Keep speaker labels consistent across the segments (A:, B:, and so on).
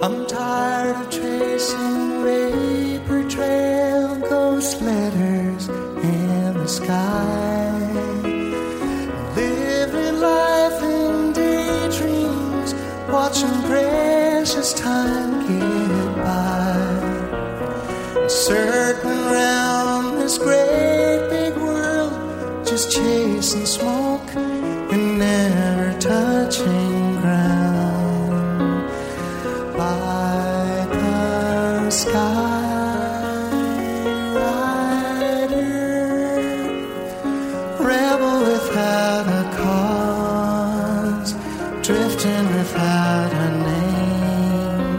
A: I'm tired of tracing vapor trail, ghost letters in the sky, living life in daydreams, watching precious time get by, circling round this great big world, just chasing smoke and never touching ground. Like a sky rider, rebel without a cause, drifting without a name.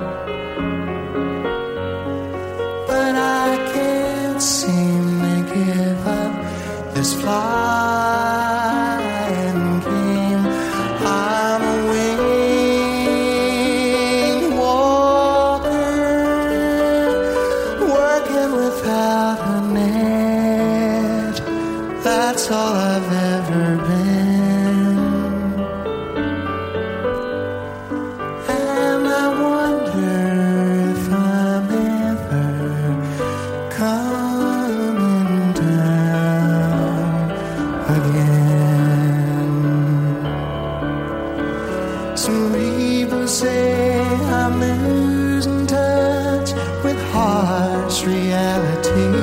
A: But I can't seem to give up this flying game. I'm a wing walker, working without a net. That's all I've ever been. And I wonder if I'm ever coming down again. Some people say I'm losing touch with harsh reality,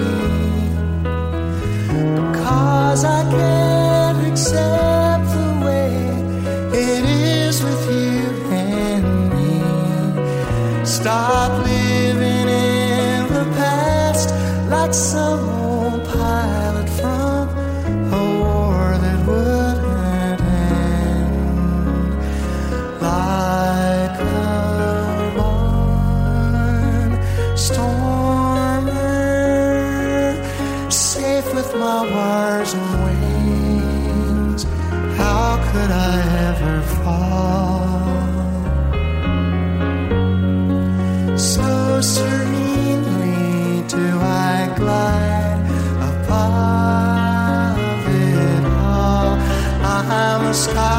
A: because I can't accept the way it is with you and me. Stop living in the past like some old pilot from a war that wouldn't end. Like a barnstormer, safe with my wires and wings, how could I ever fall? So serenely do I glide above it all. I'm a sky